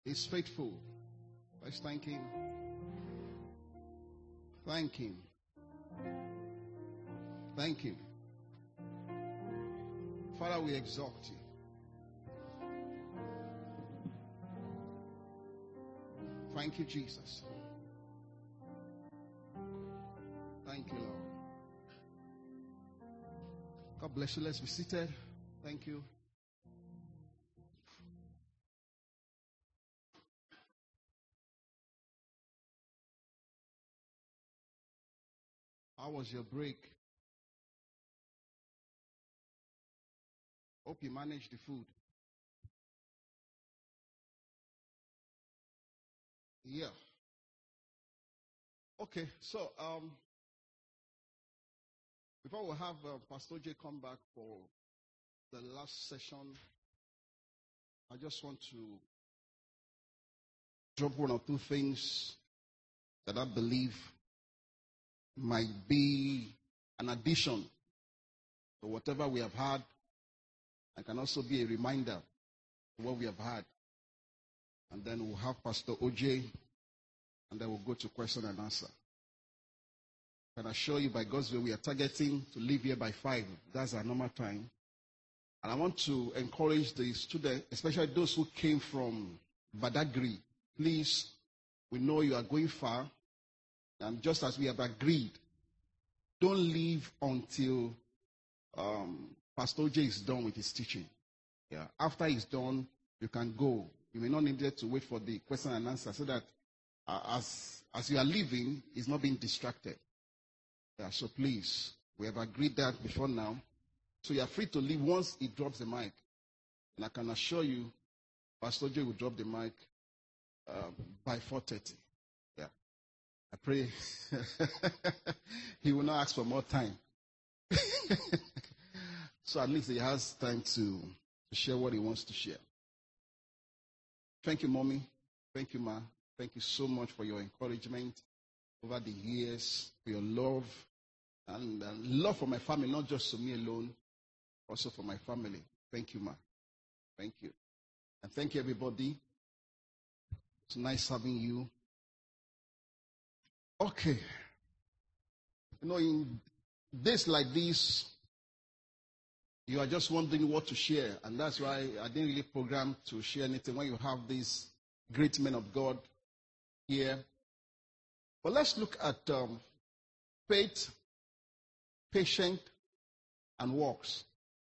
He's faithful. Let's thank him. Thank him. Thank him. Father, we exalt you. Thank you, Jesus. Thank you, Lord. God bless you. Let's be seated. Thank you. How was your break? Hope you managed the food. Yeah. Okay, so before we have Pastor J come back for the last session, I just want to drop one or two things that I believe might be an addition to whatever we have had, and can also be a reminder of what we have had. And then we'll have Pastor OJ, and then we'll go to question and answer. I can assure you, by God's will, we are targeting to leave here by 5. That's our normal time. And I want to encourage the students, especially those who came from Badagry. Please, we know you are going far. And just as we have agreed, don't leave until Pastor OJ is done with his teaching. Yeah. After he's done, you can go. You may not need to wait for the question and answer, so that as you are leaving, he's not being distracted. Yeah, so please, we have agreed that before now. So you are free to leave once he drops the mic. And I can assure you, Pastor J will drop the mic by 4:30. Yeah. I pray he will not ask for more time. So at least he has time to share what he wants to share. Thank you, Mommy. Thank you, Ma. Thank you so much for your encouragement over the years, for your love, and love for my family, not just for me alone, also for my family. Thank you, Ma. Thank you. And thank you, everybody. It's nice having you. Okay. You know, in days like this, you are just wondering what to share. And that's why I didn't really program to share anything when you have these great men of God here. But let's look at faith, patient, and works.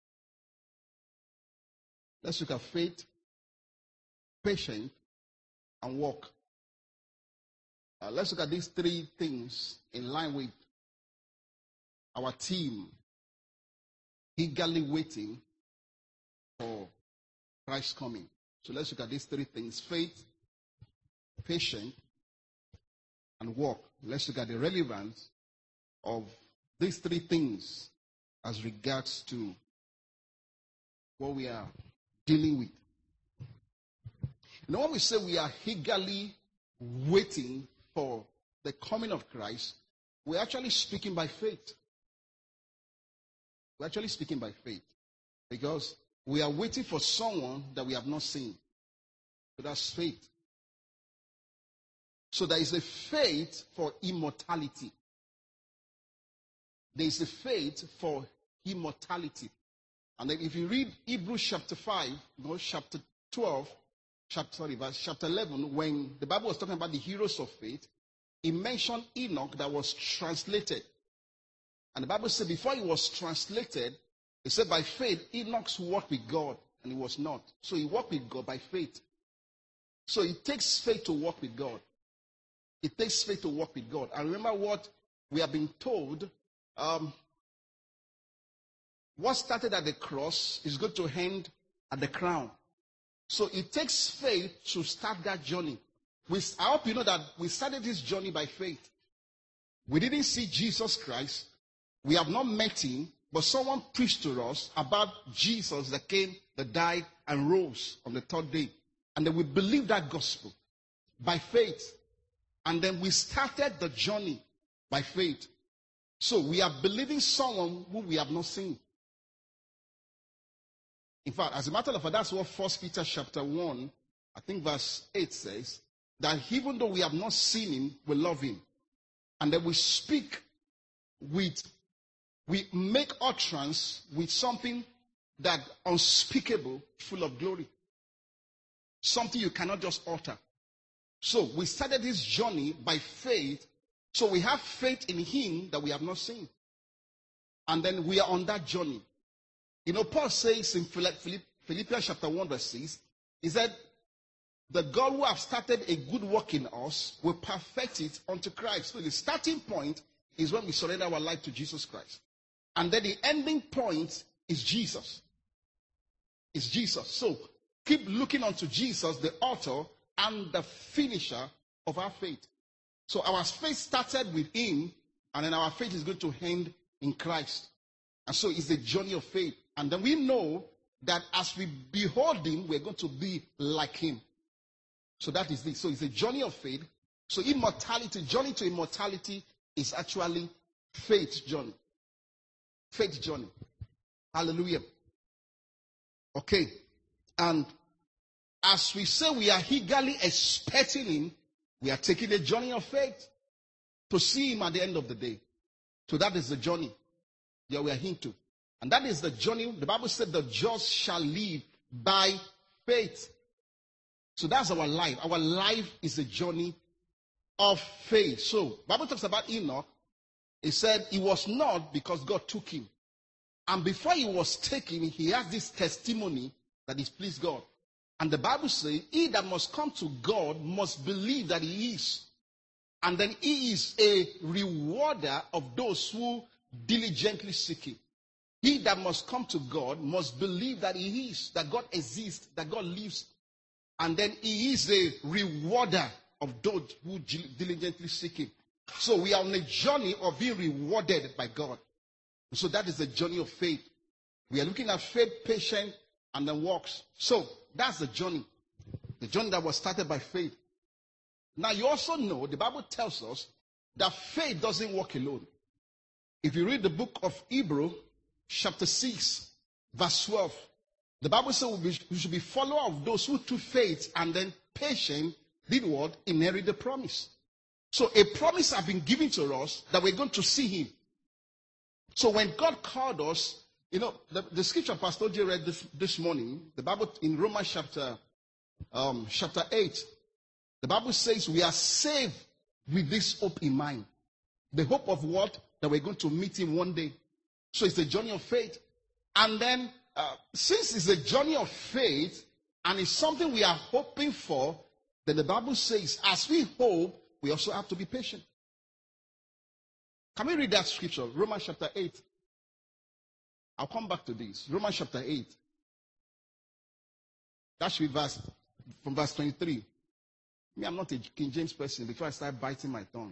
Let's look at faith, patient, and work. Let's look at these 3 things in line with our team, eagerly waiting for Christ's coming. So let's look at these 3 things: faith, patient, and work. Let's look at the relevance of these 3 things as regards to what we are dealing with. You know, when we say we are eagerly waiting for the coming of Christ, we're actually speaking by faith. We're actually speaking by faith, because we are waiting for someone that we have not seen. So that's faith. So there is a faith for immortality. There is a faith for immortality. And then if you read Hebrews chapter 5, chapter 12, chapter 11, when the Bible was talking about the heroes of faith, it mentioned Enoch that was translated. And the Bible said before he was translated, it said by faith, Enoch walked with God, and he was not. So he walked with God by faith. So it takes faith to walk with God. It takes faith to walk with God. And remember what we have been told, what started at the cross is going to end at the crown. So it takes faith to start that journey. I hope you know that we started this journey by faith. We didn't see Jesus Christ. We have not met him, but someone preached to us about Jesus that came, that died, and rose on the 3rd day. And then we believed that gospel by faith. And then we started the journey by faith. So we are believing someone who we have not seen. In fact, as a matter of fact, that's what 1 Peter chapter 1 I think verse 8 says, that even though we have not seen him, we love him. And then we speak with, we make utterance with something that unspeakable, full of glory. Something you cannot just utter. So we started this journey by faith. So we have faith in him that we have not seen. And then we are on that journey. You know, Paul says in Philippians chapter 1 verse 6, he said, the God who has started a good work in us will perfect it unto Christ. So the starting point is when we surrender our life to Jesus Christ. And then the ending point is Jesus. It's Jesus. So keep looking unto Jesus, the author and the finisher of our faith. So our faith started with him, and then our faith is going to end in Christ. And so it's the journey of faith. And then we know that as we behold him, we're going to be like him. So that is this. So it's a journey of faith. So immortality, journey to immortality is actually faith journey. Faith journey. Hallelujah. Okay. And as we say we are eagerly expecting him, we are taking a journey of faith to see him at the end of the day. So that is the journey that we are into. And that is the journey. The Bible said the just shall live by faith. So that's our life. Our life is a journey of faith. So the Bible talks about Enoch. It said he was not because God took him. And before he was taken, he has this testimony that it pleased God. And the Bible says, he that must come to God must believe that he is. And then he is a rewarder of those who diligently seek him. He that must come to God must believe that he is, that God exists, that God lives. And then he is a rewarder of those who diligently seek him. So we are on a journey of being rewarded by God. So that is the journey of faith. We are looking at faith, patience, and then works. So that's the journey. The journey that was started by faith. Now you also know, the Bible tells us that faith doesn't work alone. If you read the book of Hebrews, chapter 6, verse 12, the Bible says we should be followers of those who through faith and then patience did what? Inherit the promise. So a promise has been given to us that we're going to see him. So when God called us, you know, the scripture Pastor J read this morning, the Bible in Romans chapter 8, the Bible says we are saved with this hope in mind. The hope of what? That we're going to meet him one day. So it's a journey of faith. And then, since it's a journey of faith, and it's something we are hoping for, then the Bible says, as we hope, we also have to be patient. Can we read that scripture? Romans chapter 8. I'll come back to this. Romans chapter 8. That should be from verse 23. Me, I'm not a King James person before I start biting my tongue.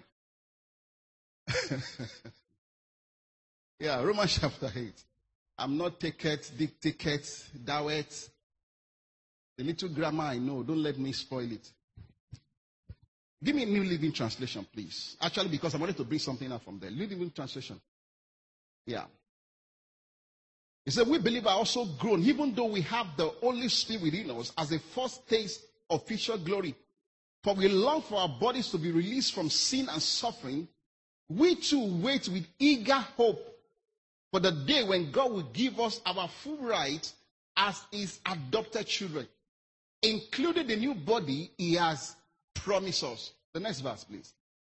Yeah, Romans chapter 8. I'm not ticket, dawet. The little grammar I know, don't let me spoil it. Give me a New Living Translation, please. Actually, because I wanted to bring something out from there. New Living Translation. Yeah. He said, we believe are also grown, even though we have the Holy Spirit within us as a first taste of future glory. For we long for our bodies to be released from sin and suffering. We too wait with eager hope for the day when God will give us our full rights as his adopted children, including the new body he has promised us. The next verse, please.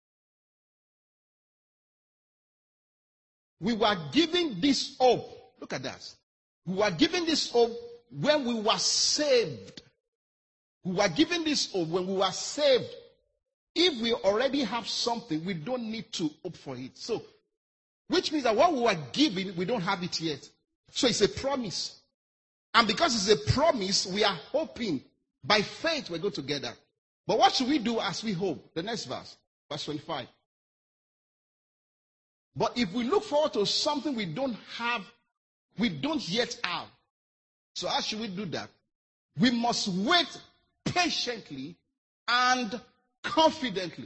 We were given this hope. Look at that. We were given this hope when we were saved. We were given this hope when we were saved. If we already have something, we don't need to hope for it. So, which means that what we were given, we don't have it yet. So it's a promise. And because it's a promise, we are hoping. By faith, we go together. But what should we do as we hope? The next verse, verse 25. But if we look forward to something we don't yet have. So how should we do that? We must wait patiently and confidently.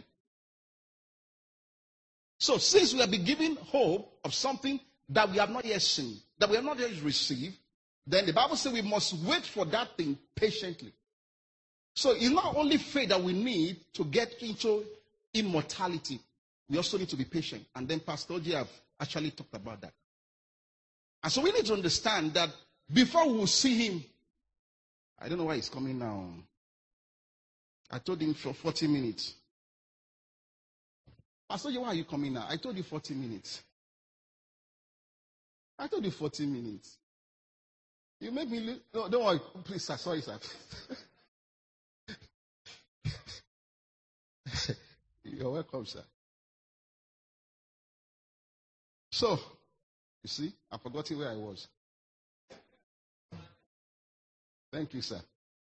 So since we have been given hope of something that we have not yet seen, that we have not yet received, then the Bible says we must wait for that thing patiently. So it's not only faith that we need to get into immortality. We also need to be patient. And then Pastor Oji have actually talked about that. And so we need to understand that before we will see him, I don't know why he's coming now. I told him for 40 minutes. Pastor Oji, why are you coming now? I told you 40 minutes. I told you 40 minutes. You make me look. No, don't worry. Please, sir. Sorry, sir. You're welcome, sir. So, you see, I've forgotten where I was. Thank you, sir.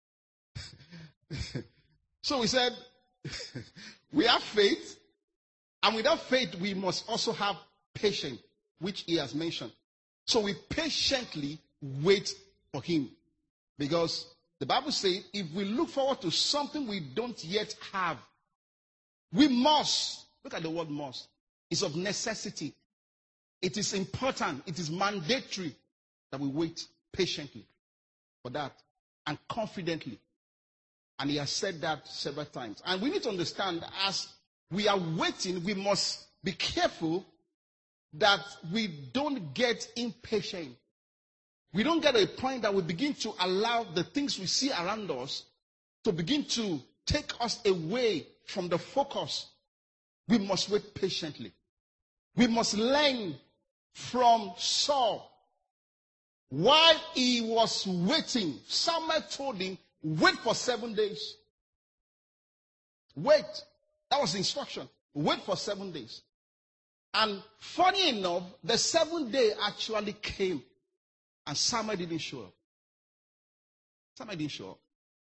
So we said, we have faith, and without faith, we must also have patience, which he has mentioned. So we patiently wait for him. Because the Bible says, if we look forward to something we don't yet have, we must, look at the word must, it's of necessity. It is important, it is mandatory that we wait patiently for that and confidently. And he has said that several times. And we need to understand that as we are waiting, we must be careful that we don't get impatient. We don't get to a point that we begin to allow the things we see around us to begin to take us away from the focus. We must wait patiently. We must learn from Saul. While he was waiting, Samuel told him, wait for 7 days. Wait. That was the instruction. Wait for 7 days. And funny enough, the 7th day actually came. And Samuel didn't show up. Samuel didn't show up.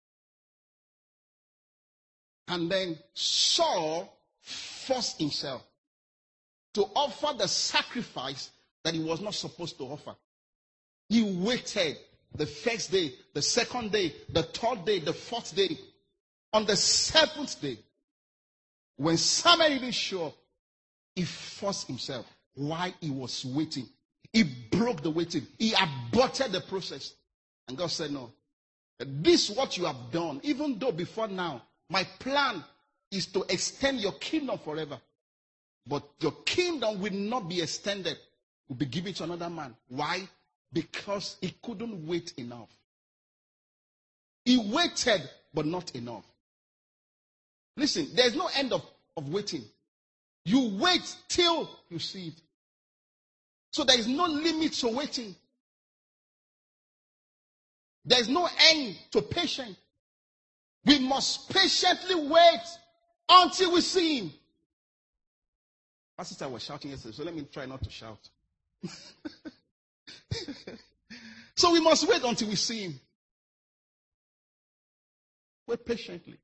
And then Saul forced himself to offer the sacrifice that he was not supposed to offer. He waited the first day, the second day, the third day, the fourth day. On the 7th day, when Samuel didn't show up, he forced himself while he was waiting. He broke the waiting. He aborted the process. And God said, no. This is what you have done. Even though before now, my plan is to extend your kingdom forever. But your kingdom will not be extended. It will be given to another man. Why? Because he couldn't wait enough. He waited, but not enough. Listen, there's no end of waiting. You wait till you see it. So there is no limit to waiting. There is no end to patience. We must patiently wait until we see him. My sister was shouting yesterday, so let me try not to shout. So we must wait until we see him. Wait patiently.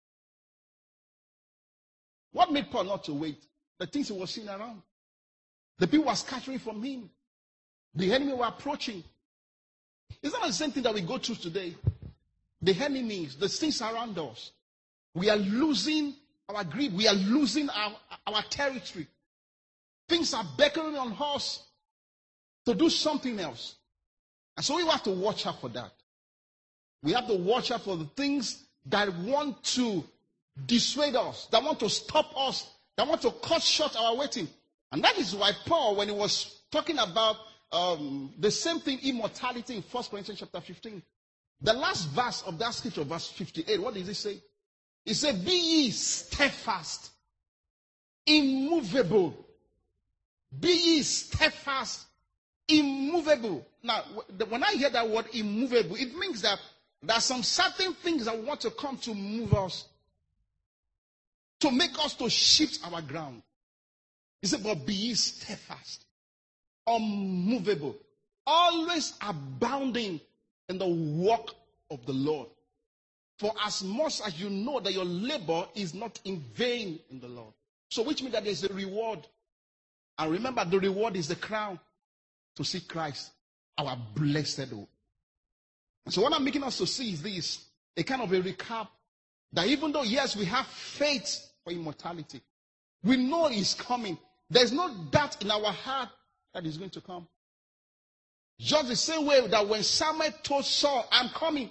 What made Paul not to wait? The things he was seeing around. The people were scattering from him. The enemy were approaching. It's not the same thing that we go through today. The enemies, the things around us. We are losing our grip. We are losing our territory. Things are beckoning on us to do something else. And so we have to watch out for that. We have to watch out for the things that want to dissuade us, that want to stop us, that want to cut short our waiting. And that is why Paul, when he was talking about the same thing, immortality, in 1 Corinthians chapter 15, the last verse of that scripture, verse 58, what does it say? It said, be ye steadfast, immovable. Be ye steadfast, immovable. Now, when I hear that word immovable, it means that there are some certain things that want to come to move us, to make us to shift our ground. He said, but be ye steadfast, unmovable, always abounding in the work of the Lord. For as much as you know that your labor is not in vain in the Lord. So which means that there's a reward. And remember, the reward is the crown to see Christ, our blessed hope. And so what I'm making us to see is this, a kind of a recap, that even though, yes, we have faith for immortality, we know he's coming. There's no doubt in our heart that he's going to come. Just the same way that when Samuel told Saul, I'm coming,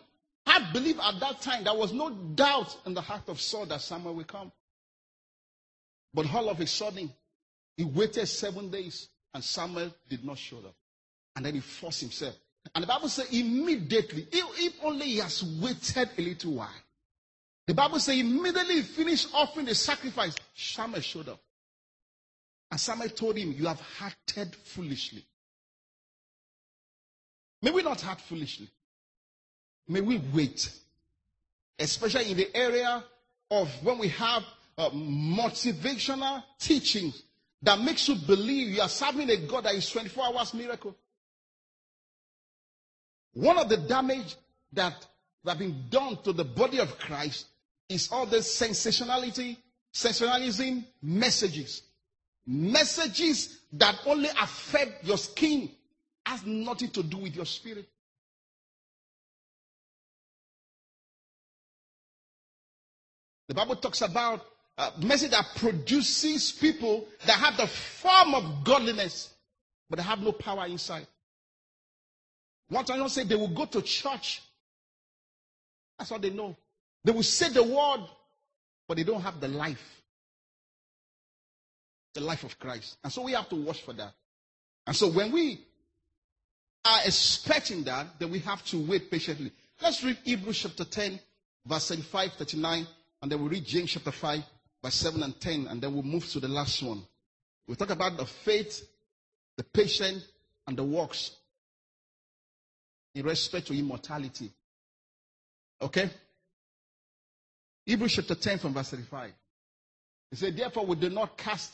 I believe at that time there was no doubt in the heart of Saul that Samuel will come. But all of a sudden, he waited 7 days and Samuel did not show up. And then he forced himself. And the Bible says immediately, if only he has waited a little while. The Bible says immediately he finished offering the sacrifice, Samuel showed up. And Samuel told him, you have acted foolishly. May we not act foolishly. May we wait. Especially in the area of when we have motivational teachings that makes you believe you are serving a God that is 24 hours miracle. One of the damage that have been done to the body of Christ is all the sensationalism messages. Messages that only affect your skin, has nothing to do with your spirit. The Bible talks about a message that produces people that have the form of godliness, but they have no power inside. One time I say they will go to church. That's all they know. They will say the word, but they don't have the life. The life of Christ. And so we have to watch for that. And so when we are expecting that, then we have to wait patiently. Let's read Hebrews chapter 10, verse 35, 39, and then we'll read James chapter 5, verse 7 and 10, and then we'll move to the last one. We'll talk about the faith, the patience, and the works in respect to immortality. Okay? Hebrews chapter 10 from verse 35. He said, therefore do not cast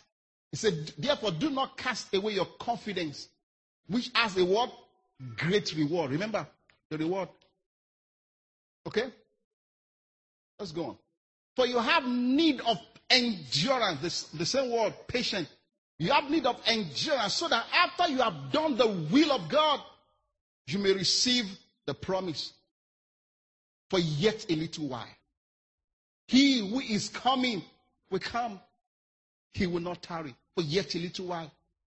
away your confidence, which has a what? Great reward. Remember the reward. Okay? Let's go on. For you have need of endurance. The same word, patient. You have need of endurance so that after you have done the will of God, you may receive the promise. For yet a little while. He who is coming will come. He will not tarry. For yet a little while.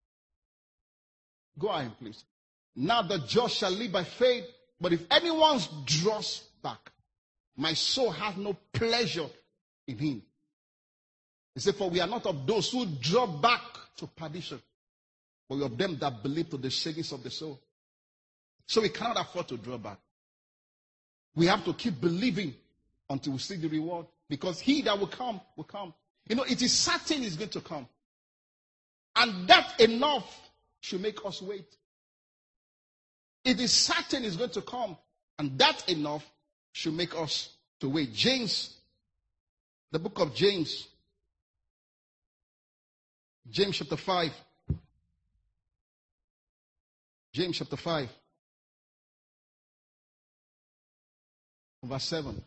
Go ahead, please. Now the just shall live by faith. But if anyone draws back, my soul has no pleasure in him. He said, for we are not of those who draw back to perdition, but we are of them that believe to the savings of the soul. So we cannot afford to draw back. We have to keep believing until we see the reward. Because he that will come, will come. You know, it is certain he's going to come. And that enough should make us wait. It is certain he's going to come. And that enough should make us to wait. James, the book of James. James chapter 5. James chapter 5. Verse 7.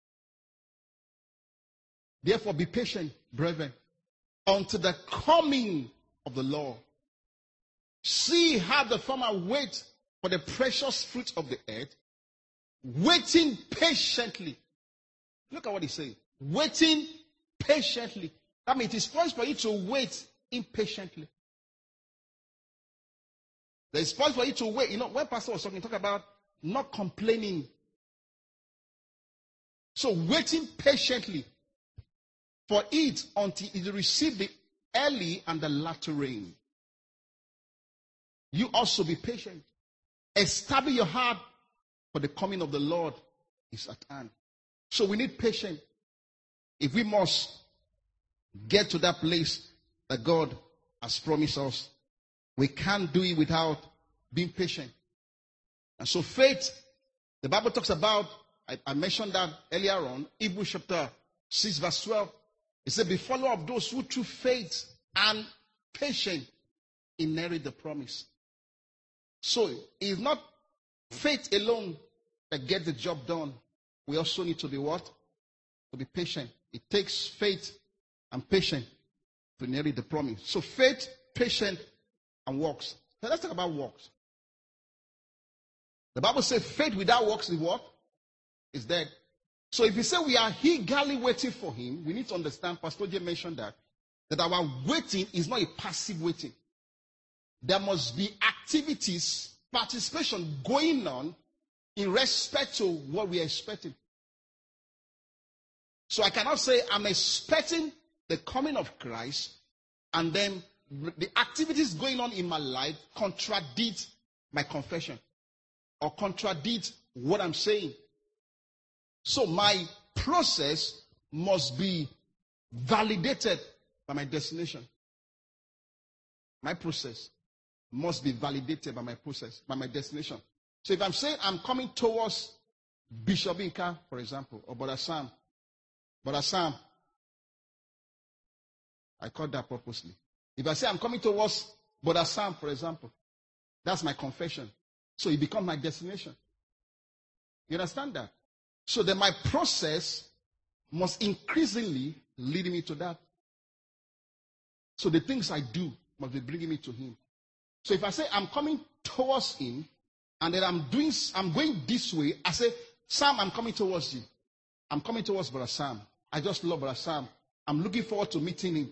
Therefore be patient, brethren, unto the coming of the Lord. See how the farmer waits for the precious fruit of the earth, waiting patiently. Look at what he says. Waiting patiently. That means it is possible for you to wait impatiently. There is possible for you to wait. You know, when Pastor was talk about not complaining. So waiting patiently for it until it receive the early and the latter rain. You also be patient. Establish your heart, for the coming of the Lord is at hand. So we need patience. If we must get to that place that God has promised us, we can't do it without being patient. And so faith, the Bible talks about, I mentioned that earlier on, Hebrews chapter 6 verse 12. It said, be follower of those who through faith and patience inherit the promise. So it's not faith alone that gets the job done. We also need to be what? To be patient. It takes faith and patience to inherit the promise. So faith, patience, and works. Now let's talk about works. The Bible says faith without works is what? Is dead. So if you say we are eagerly waiting for him, we need to understand, Pastor J mentioned that our waiting is not a passive waiting. There must be activities, participation going on in respect to what we are expecting. So I cannot say I'm expecting the coming of Christ and then the activities going on in my life contradict my confession or contradict what I'm saying. So my process must be validated by my destination. My process must be validated by my process, by my destination. So if I'm saying I'm coming towards Bishop Inka, for example, or Brother Sam, I call that purposely. If I say I'm coming towards Brother Sam, for example, that's my confession. So it becomes my destination. You understand that? So then my process must increasingly lead me to that. So the things I do must be bringing me to him. So if I say I'm coming towards him, and then I'm going this way, I say, Sam, I'm coming towards you. I'm coming towards Brother Sam. I just love Brother Sam. I'm looking forward to meeting him.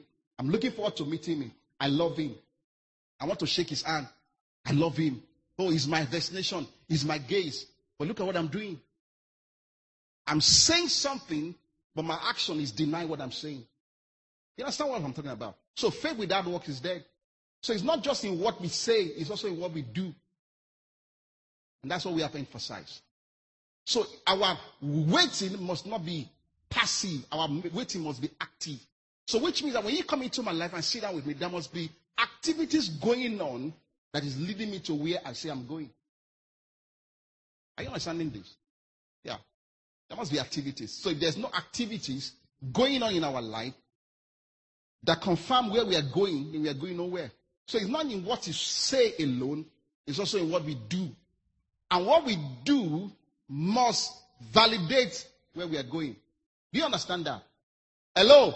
I love him. I want to shake his hand. I love him. Oh, he's my destination. He's my gaze. But look at what I'm doing. I'm saying something, but my action is denying what I'm saying. You understand what I'm talking about? So faith without work is dead. So it's not just in what we say, it's also in what we do. And that's what we have to emphasize. So our waiting must not be passive. Our waiting must be active. So which means that when you come into my life and sit down with me, there must be activities going on that is leading me to where I say I'm going. Are you understanding this? Yeah. There must be activities. So if there's no activities going on in our life that confirm where we are going, then we are going nowhere. So it's not in what you say alone, it's also in what we do. And what we do must validate where we are going. Do you understand that? Hello?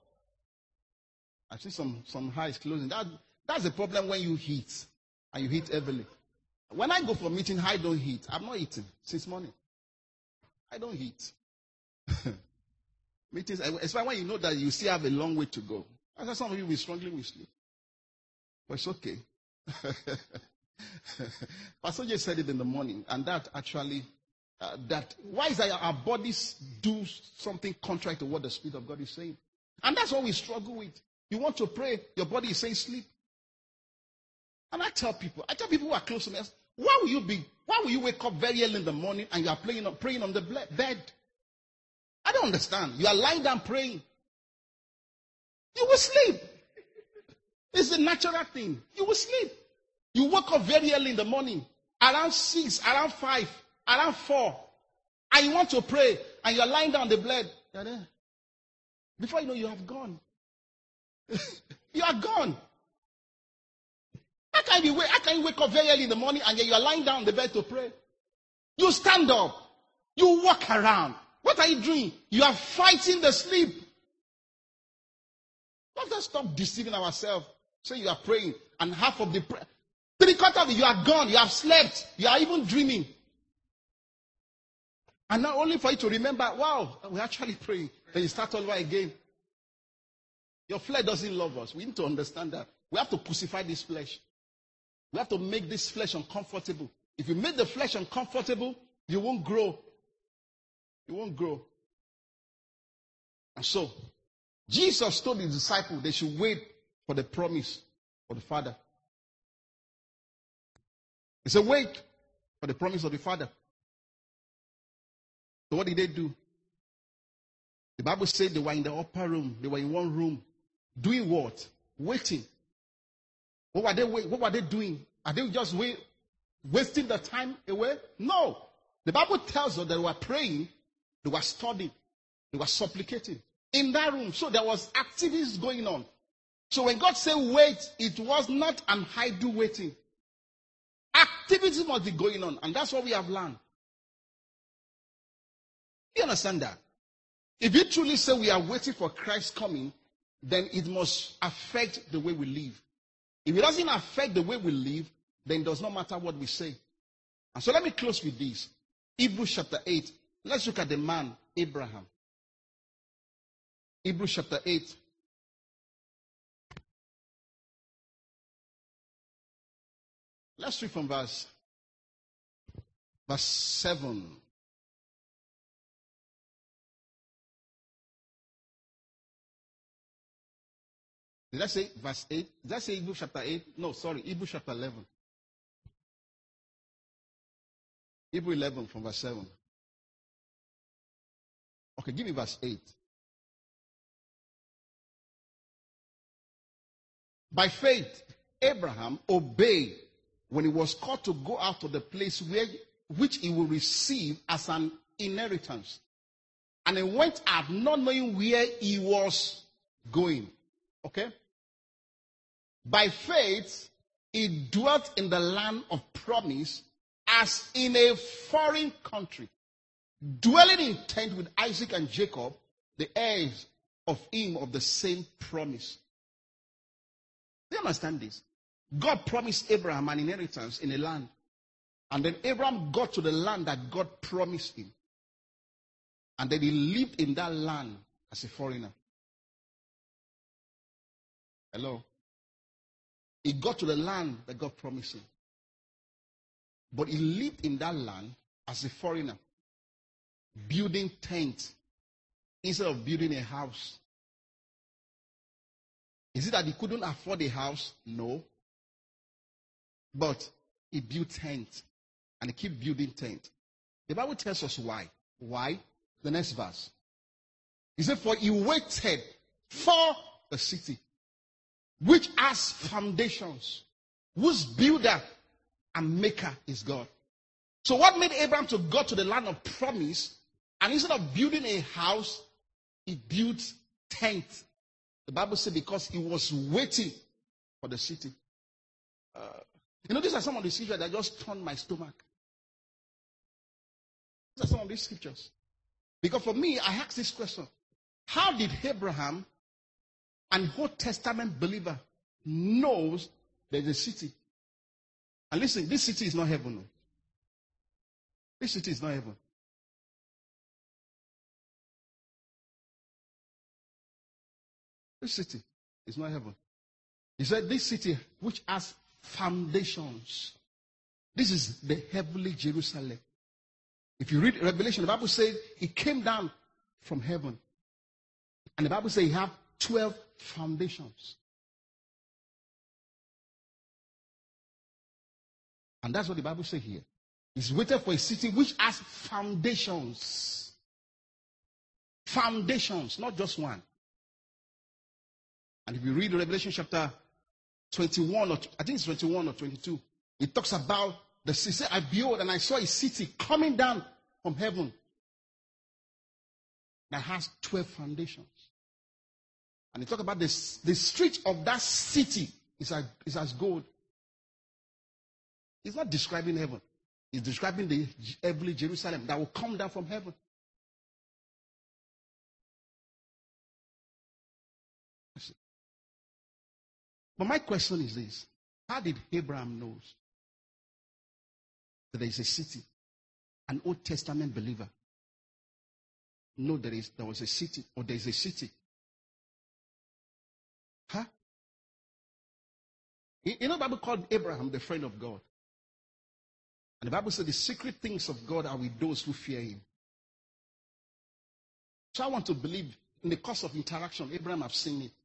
I see some eyes closing. That's the problem when you hit, and you hit heavily. When I go for a meeting, I don't hit. I'm not eating since morning. I don't hit. Meetings, especially when you know that you still have a long way to go. That's why some of you will be struggling with sleep. But it's okay. Pastor J said it in the morning, and that actually, why is that our bodies do something contrary to what the Spirit of God is saying? And that's what we struggle with. You want to pray, your body is saying sleep. And I tell people who are close to me, why will you wake up very early in the morning and you are praying on the bed? I don't understand. You are lying down praying. You will sleep. It's a natural thing. You will sleep. You woke up very early in the morning, around 6, around 5, around 4, and you want to pray, and you're lying down on the bed. You're there. Before you know, you have gone. You are gone. How can you wake up very early in the morning and then you are lying down on the bed to pray? You stand up. You walk around. What are you doing? You are fighting the sleep. Let's stop deceiving ourselves. Say you are praying, and half of the prayer, 3/4 of it, you are gone. You have slept. You are even dreaming. And not only for you to remember, wow, we're actually praying. Then you start all over again. Your flesh doesn't love us. We need to understand that. We have to crucify this flesh. We have to make this flesh uncomfortable. If you make the flesh uncomfortable, you won't grow. You won't grow. And so, Jesus told his disciples they should wait for the promise of the Father. He said, wait for the promise of the Father. So what did they do? The Bible said they were in the upper room. They were in one room. Doing what? Waiting. What were they doing? Are they just wasting the time away? No. The Bible tells us that they were praying, they were studying, they were supplicating in that room. So there was activities going on. So when God said wait, it was not an idle waiting. Activities must be going on, and that's what we have learned. You understand that? If you truly say we are waiting for Christ's coming, then it must affect the way we live. If it doesn't affect the way we live, then it does not matter what we say. And so let me close with this. Hebrews chapter 8. Let's look at the man, Abraham. Hebrews chapter 8. Let's read from verse verse 7. Did I say verse 8? Did I say Hebrews chapter 8? No, sorry, Hebrews chapter 11. Hebrews 11 from verse 7. Okay, give me verse 8. By faith, Abraham obeyed when he was called to go out of the place which he will receive as an inheritance. And he went out not knowing where he was going. Okay? By faith, he dwelt in the land of promise as in a foreign country, dwelling in tent with Isaac and Jacob, the heirs of him of the same promise. Do you understand this? God promised Abraham an inheritance in a land. And then Abraham got to the land that God promised him. And then he lived in that land as a foreigner. Hello? He got to the land that God promised him. But he lived in that land as a foreigner, building tents instead of building a house. Is it that he couldn't afford a house? No. But he built tents, and he kept building tents. The Bible tells us why. Why? The next verse. He said, for he waited for the city, which has foundations, whose builder and maker is God. So what made Abraham to go to the land of promise, and instead of building a house, he built tents? The Bible said because he was waiting for the city. These are some of the scriptures that just turned my stomach. These are some of these scriptures. Because for me, I ask this question. How did Abraham, an Old Testament believer, knows there's a city? And listen, this city is not heaven. No. This city is not heaven. This city is not heaven. He said this city which has foundations. This is the heavenly Jerusalem. If you read Revelation, the Bible says he came down from heaven. And the Bible says he had 12 foundations. And that's what the Bible says here. He's waiting for a city which has foundations. Foundations, not just one. And if you read Revelation chapter 21, or I think it's 21 or 22, it talks about the city. I behold, and I saw a city coming down from heaven that has 12 foundations. And it talks about the street of that city is as gold. He's not describing heaven. He's describing the heavenly Jerusalem that will come down from heaven. But my question is this. How did Abraham know that there is a city? An Old Testament believer know there was a city, or there is a city. Huh? The Bible called Abraham the friend of God. And the Bible said the secret things of God are with those who fear him. So I want to believe in the course of interaction, Abraham have seen it.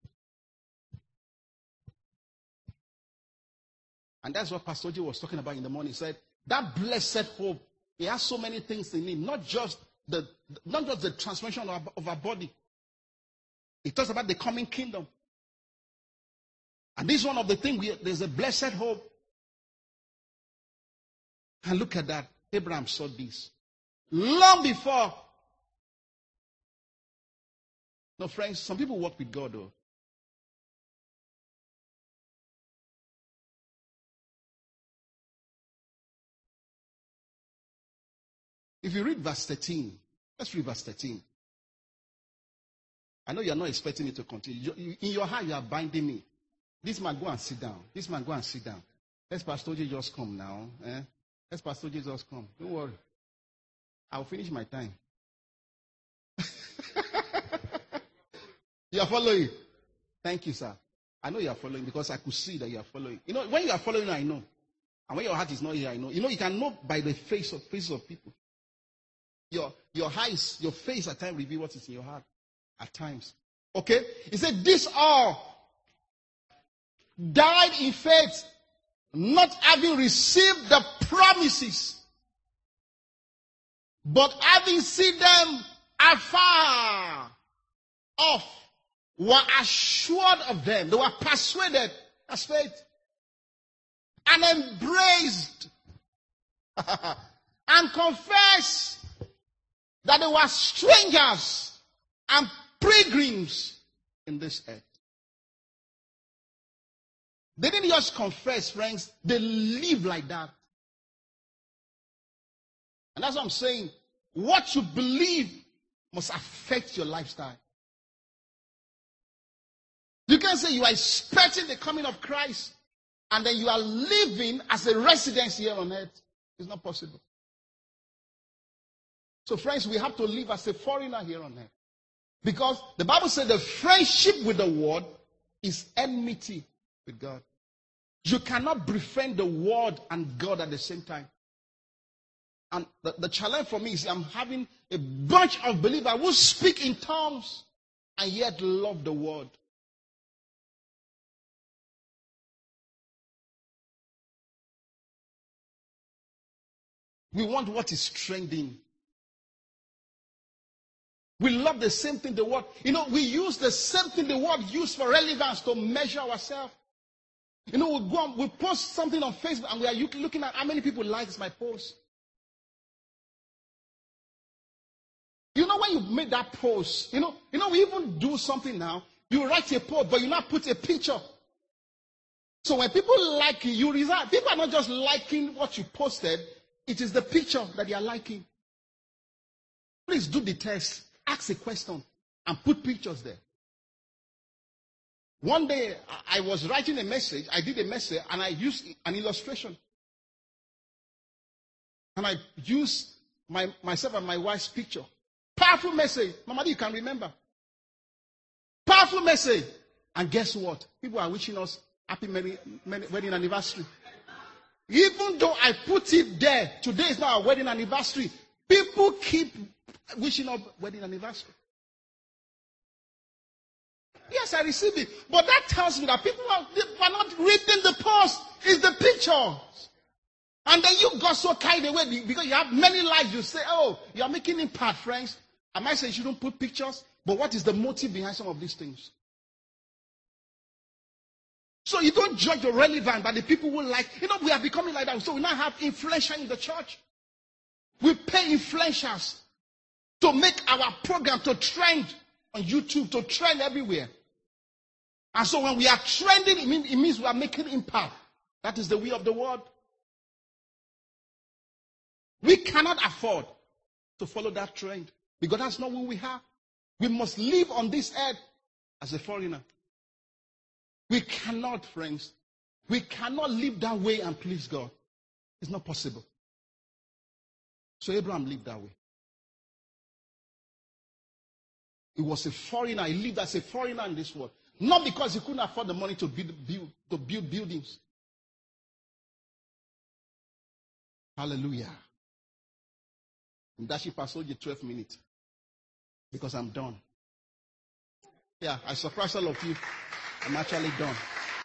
And that's what Pastor J was talking about in the morning. He said, that blessed hope, it has so many things in it, not just the transformation of our body. It talks about the coming kingdom. And this is one of the things, there's a blessed hope. And look at that. Abraham saw this long before. No, friends, some people walk with God, though. If you read verse 13, let's read verse 13. I know you're not expecting me to continue. In your heart, you are binding me. This man, go and sit down. This man, go and sit down. Let Pastor J just come now. Let Pastor J just come. Don't worry. I'll finish my time. You are following? Thank you, sir. I know you are following because I could see that you are following. When you are following, I know. And when your heart is not here, you can know by the faces of people. Your eyes, your face at times reveal what is in your heart. At times. Okay? He said, this all died in faith, not having received the promises, but having seen them afar off, were assured of them. They were persuaded as faith. And embraced and confessed that they were strangers and pilgrims in this earth. They didn't just confess, friends. They live like that. And that's what I'm saying. What you believe must affect your lifestyle. You can't say you are expecting the coming of Christ and then you are living as a resident here on earth. It's not possible. So friends, we have to live as a foreigner here on earth. Because the Bible said the friendship with the world is enmity with God. You cannot befriend the world and God at the same time. And the challenge for me is I'm having a bunch of believers who speak in tongues and yet love the word. We want what is trending. We love the same thing the world. We use the same thing the world used for relevance to measure ourselves. We go on, we post something on Facebook and we are looking at how many people likes my post. When you made that post, we even do something now. You write a post, but you not put a picture. So when people like you resign. People are not just liking what you posted. It is the picture that they are liking. Please do the test. Ask a question and put pictures there. One day, I was writing a message. I did a message and I used an illustration. And I used myself and my wife's picture. Powerful message. Mama, you can remember. Powerful message. And guess what? People are wishing us happy wedding anniversary. Even though I put it there, today is not our wedding anniversary. People keep wishing us wedding anniversary. Yes, I received it. But that tells me that people are not reading the post. It's the pictures. And then you got so carried away because you have many likes. You say, oh, you are making impact, friends. I might say you shouldn't put pictures. But what is the motive behind some of these things? So you don't judge the relevant by the people who like. We are becoming like that. So we now have influencers in the church. We pay influencers to make our program to trend on YouTube, to trend everywhere. And so when we are trending, it means we are making impact. That is the way of the world. We cannot afford to follow that trend because that's not who we are. We must live on this earth as a foreigner. We cannot, friends. We cannot live that way and please God. It's not possible. So Abraham lived that way. He was a foreigner. He lived as a foreigner in this world. Not because he couldn't afford the money to build buildings. Hallelujah. And that should pass you 12 minutes. Because I'm done. Yeah, I surprised all of you. I'm actually done.